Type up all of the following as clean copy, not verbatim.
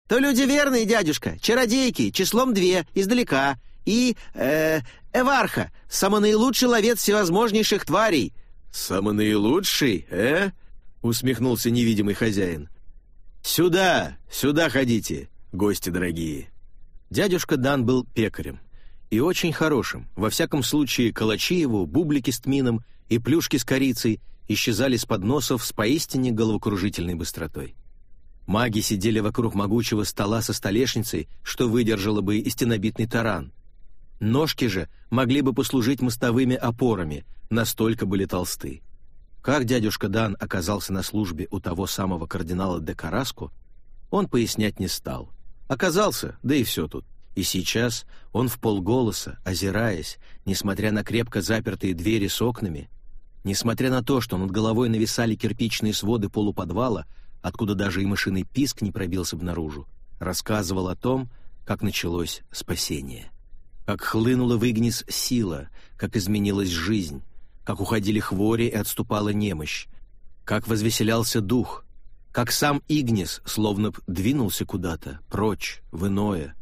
То люди верные, дядюшка, чародейки, числом 2, издалека, и, Эварха, самонаилучший ловец всевозможнейших тварей». «Самонаилучший, — усмехнулся невидимый хозяин. «Сюда, сюда ходите, гости дорогие». Дядюшка Дан был пекарем. И очень хорошим. Во всяком случае, калачи его, бублики с тмином и плюшки с корицей исчезали с подносов с поистине головокружительной быстротой. Маги сидели вокруг могучего стола со столешницей, что выдержало бы и стенобитный таран. Ножки же могли бы послужить мостовыми опорами, настолько были толсты. Как дядюшка Дан оказался на службе у того самого кардинала де Караско, он пояснять не стал. Оказался, да и все тут. И сейчас он вполголоса, озираясь, несмотря на крепко запертые двери с окнами, несмотря на то, что над головой нависали кирпичные своды полуподвала, откуда даже и мышиный писк не пробился бы наружу, рассказывал о том, как началось спасение. Как хлынула в Игнис сила, как изменилась жизнь, как уходили хвори и отступала немощь, как возвеселялся дух, как сам Игнис словно б двинулся куда-то, прочь, в иное,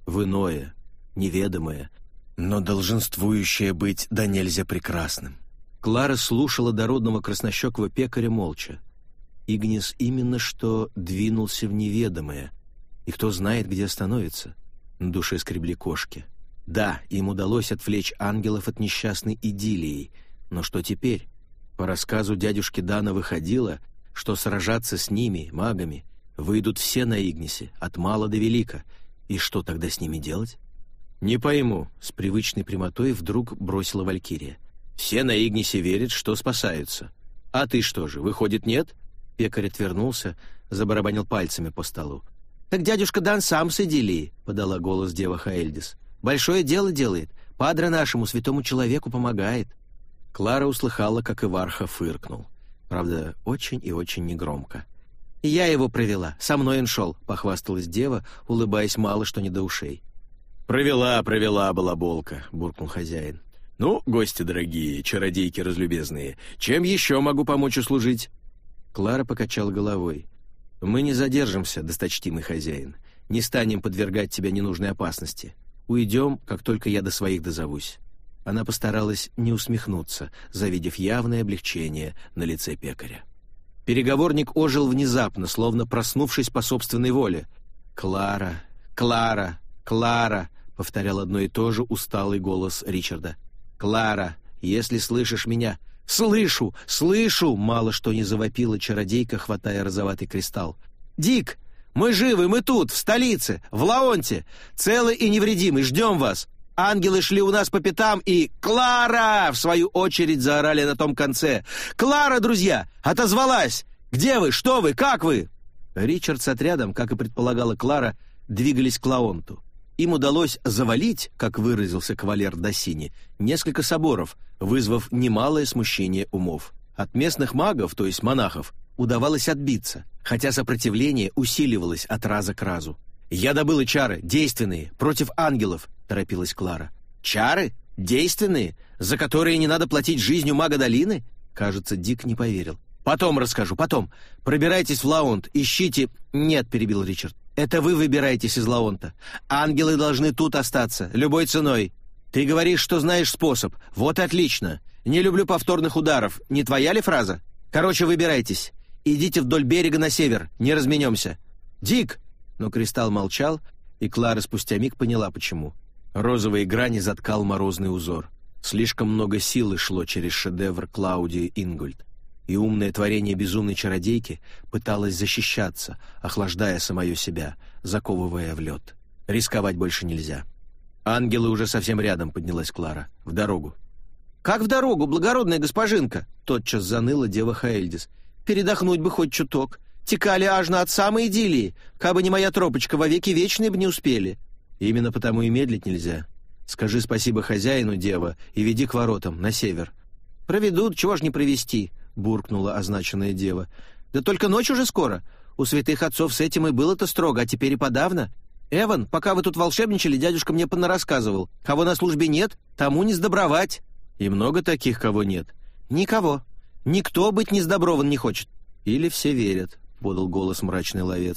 неведомое, но долженствующее быть да нельзя прекрасным. Клара слушала дородного краснощекого пекаря молча. Игнис именно что двинулся в неведомое, и кто знает, где остановится. На душе скребли кошки. Да, им удалось отвлечь ангелов от несчастной идиллии, но что теперь? По рассказу дядюшки Дана выходило, что сражаться с ними, магами, выйдут все на Игнисе, от мала до велика. И что тогда с ними делать? «Не пойму», — с привычной прямотой вдруг бросила Валькирия. «Все на Игнисе верят, что спасаются. А ты что же, выходит, нет?» Пекарь отвернулся, забарабанил пальцами по столу. «Так дядюшка Дан сам с идиллией», — подала голос дева Хаэльдис. «Большое дело делает, падре нашему святому человеку помогает». Клара услыхала, как Эварха фыркнул. Правда, очень и очень негромко. «Я его провела, со мной он шел», — похвасталась дева, улыбаясь мало что не до ушей. «Провела, балаболка», — буркнул хозяин. «Ну, гости дорогие, чародейки разлюбезные, чем еще могу помочь услужить?» Клара покачала головой. «Мы не задержимся, досточтимый хозяин. Не станем подвергать тебя ненужной опасности. Уйдем, как только я до своих дозовусь». Она постаралась не усмехнуться, завидев явное облегчение на лице пекаря. Переговорник ожил внезапно, словно проснувшись по собственной воле. «Клара, Клара, Клара», — повторял одно и то же усталый голос Ричарда. «Клара, если слышишь меня...» «Слышу, слышу!» — мало что не завопила чародейка, хватая розоватый кристалл. «Дик, мы живы, мы тут, в столице, в Лаонте, целы и невредимы, ждем вас!» Ангелы шли у нас по пятам, и «Клара!» в свою очередь заорали на том конце. «Клара, друзья! Отозвалась! Где вы? Что вы? Как вы?» Ричард с отрядом, как и предполагала Клара, двигались к Лаонту. Им удалось завалить, как выразился кавалер Д'Ассини, несколько соборов, вызвав немалое смущение умов. От местных магов, то есть монахов, удавалось отбиться, хотя сопротивление усиливалось от раза к разу. «Я добыла чары, действенные, против ангелов», — торопилась Клара. «Чары? Действенные? За которые не надо платить жизнью мага долины?» Кажется, Дик не поверил. «Потом расскажу, потом. Пробирайтесь в Лаонт, ищите...» «Нет», — перебил Ричард, — «это вы выбираетесь из Лаонта. Ангелы должны тут остаться, любой ценой. Ты говоришь, что знаешь способ. Вот отлично. Не люблю повторных ударов. Не твоя ли фраза? Короче, выбирайтесь. Идите вдоль берега на север, не разменемся. Дик!» Но кристалл молчал, и Клара спустя миг поняла, почему. Розовые грани заткал морозный узор. Слишком много силы шло через шедевр Клаудии Ингольд, и умное творение безумной чародейки пыталось защищаться, охлаждая самое себя, заковывая в лед. Рисковать больше нельзя. «Ангелы уже совсем рядом», — поднялась Клара. «В дорогу». «Как в дорогу, благородная госпожинка?» — тотчас заныла дева Хаэльдис. «Передохнуть бы хоть чуток. Текали аж от самой идиллии. Кабы не моя тропочка, вовеки вечные бы не успели». «Именно потому и медлить нельзя. Скажи спасибо хозяину, дева, и веди к воротам, на север». «Проведут, чего ж не провести», — буркнула означенная дева. «Да только ночь уже скоро. У святых отцов с этим и было-то строго, а теперь и подавно. Эван, пока вы тут волшебничали, дядюшка мне понарассказывал. Кого на службе нет, тому не сдобровать». «И много таких, кого нет?» «Никого. Никто быть несдоброван не хочет». «Или все верят», — подал голос мрачный ловец.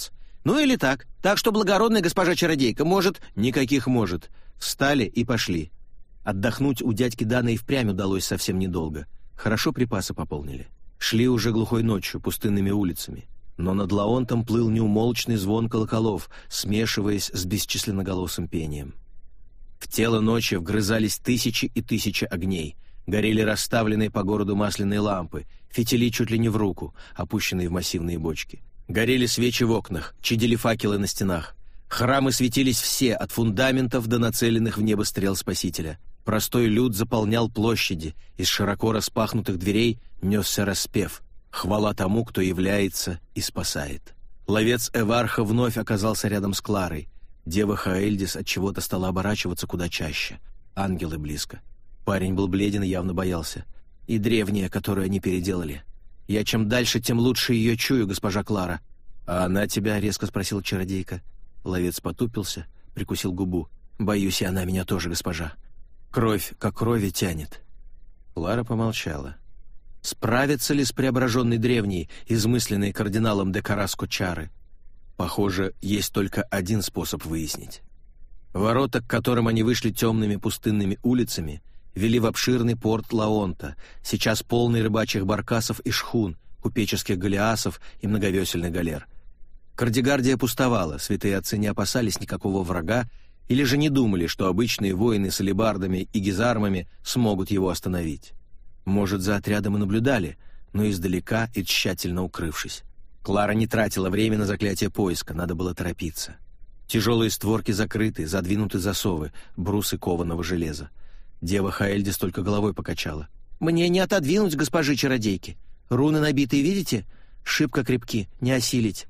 Ну или так. Так что благородная госпожа-чародейка может...» «Никаких может». Встали и пошли. Отдохнуть у дядьки Дана и впрямь удалось совсем недолго. Хорошо припасы пополнили. Шли уже глухой ночью, пустынными улицами. Но над Лаонтом плыл неумолчный звон колоколов, смешиваясь с бесчисленноголосым пением. В тело ночи вгрызались тысячи и тысячи огней. Горели расставленные по городу масляные лампы, фитили чуть ли не в руку, опущенные в массивные бочки. Горели свечи в окнах, чадили факелы на стенах. Храмы светились все, от фундаментов до нацеленных в небо стрел Спасителя. Простой люд заполнял площади, из широко распахнутых дверей несся распев. Хвала тому, кто является и спасает. Ловец Эварха вновь оказался рядом с Кларой. Дева Хаэльдис отчего-то стала оборачиваться куда чаще. Ангелы близко. Парень был бледен и явно боялся. И древняя, которую они переделали. «Я чем дальше, тем лучше ее чую, госпожа Клара». «А она тебя?» — резко спросила чародейка. Ловец потупился, прикусил губу. «Боюсь, и она меня тоже, госпожа. Кровь, как крови тянет». Клара помолчала. Справится ли с преображенной древней, измысленной кардиналом де Караско чары? Похоже, есть только один способ выяснить. Ворота, к которым они вышли темными пустынными улицами, вели в обширный порт Лаонта, сейчас полный рыбачьих баркасов и шхун, купеческих галеасов и многовесельных галер. Кардигардия пустовала, святые отцы не опасались никакого врага или же не думали, что обычные воины с алебардами и гизармами смогут его остановить. Может, за отрядом и наблюдали, но издалека и тщательно укрывшись. Клара не тратила время на заклятие поиска, надо было торопиться. Тяжелые створки закрыты, задвинуты засовы, брусы кованого железа. Дева Хаэльдис только головой покачала. «Мне не отодвинуть госпожи чародейки. Руны набитые, видите? Шибко крепки, не осилить».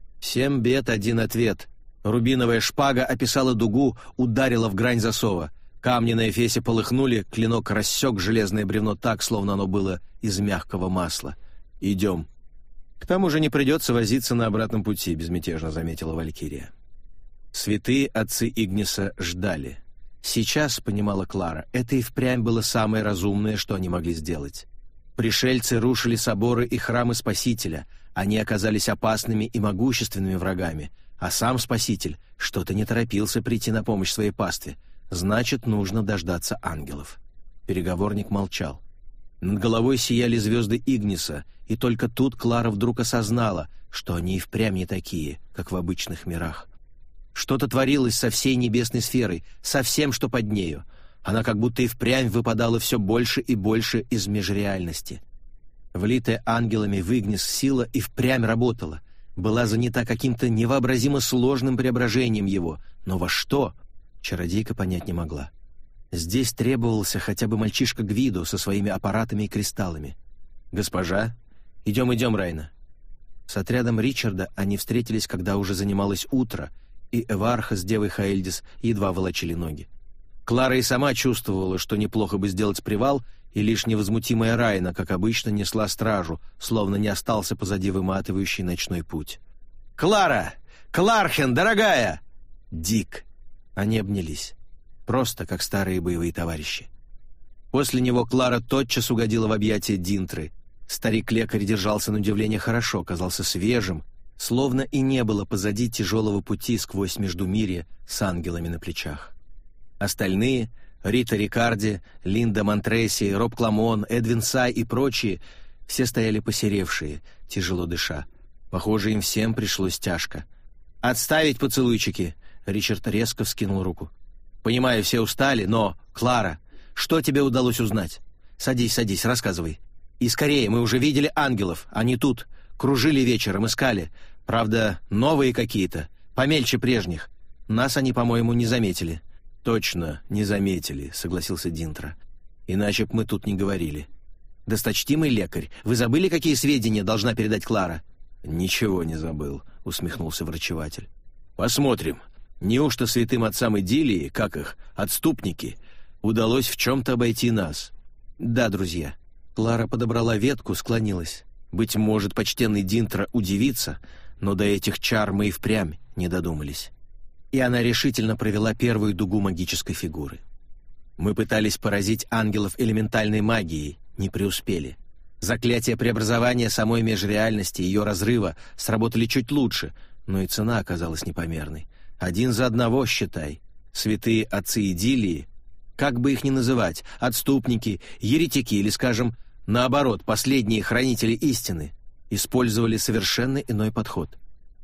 7 бед, 1 ответ. Рубиновая шпага описала дугу, ударила в грань засова. Камни на эфесе полыхнули, клинок рассек железное бревно так, словно оно было из мягкого масла. «Идем». «К тому же не придется возиться на обратном пути», — безмятежно заметила Валькирия. Святые отцы Игниса ждали. Сейчас, понимала Клара, это и впрямь было самое разумное, что они могли сделать. Пришельцы рушили соборы и храмы Спасителя, они оказались опасными и могущественными врагами, а сам Спаситель что-то не торопился прийти на помощь своей пастве. Значит, нужно дождаться ангелов. Переговорник молчал. Над головой сияли звезды Игниса, и только тут Клара вдруг осознала, что они и впрямь не такие, как в обычных мирах. Что-то творилось со всей небесной сферой, со всем, что под нею. Она как будто и впрямь выпадала все больше и больше из межреальности. Влитая ангелами в Игнис сила и впрямь работала, была занята каким-то невообразимо сложным преображением его, но во что? Чародейка понять не могла. Здесь требовался хотя бы мальчишка Гвидо со своими аппаратами и кристаллами. «Госпожа, идем, Райна». С отрядом Ричарда они встретились, когда уже занималось утро, и Эварха с девой Хаэльдис едва волочили ноги. Клара и сама чувствовала, что неплохо бы сделать привал, и лишь невозмутимая Райна, как обычно, несла стражу, словно не остался позади выматывающий ночной путь. «Клара! Клархен, дорогая!» «Дик!» Они обнялись. Просто как старые боевые товарищи. После него Клара тотчас угодила в объятия Динтры. Старик-лекарь держался на удивление хорошо, казался свежим, словно и не было позади тяжелого пути сквозь междумирье с ангелами на плечах. Остальные — Рита Рикарди, Линда Монтреси, Роб Кламон, Эдвин Сай и прочие — все стояли посеревшие, тяжело дыша. Похоже, им всем пришлось тяжко. «Отставить поцелуйчики!» — Ричард резко вскинул руку. «Понимаю, все устали, но... Клара, что тебе удалось узнать? Садись, рассказывай. И скорее, мы уже видели ангелов, они тут. Кружили вечером, искали. Правда, новые какие-то, помельче прежних. Нас они, по-моему, не заметили». «Точно, не заметили», — согласился Динтра. «Иначе б мы тут не говорили». «Досточтимый лекарь, вы забыли, какие сведения должна передать Клара?» «Ничего не забыл», — усмехнулся врачеватель. «Посмотрим. Неужто святым отцам Идиллии, как их, отступники, удалось в чем-то обойти нас?» «Да, друзья». Клара подобрала ветку, склонилась. «Быть может, почтенный Динтра удивится, но до этих чар мы и впрямь не додумались». И она решительно провела первую дугу магической фигуры. «Мы пытались поразить ангелов элементальной магией, не преуспели. Заклятия преобразования самой межреальности и ее разрыва сработали чуть лучше, Но и цена оказалась непомерной. Один за одного, считай. Святые отцы идиллии, как бы их ни называть, отступники, еретики или, скажем, наоборот, последние хранители истины, использовали совершенно иной подход.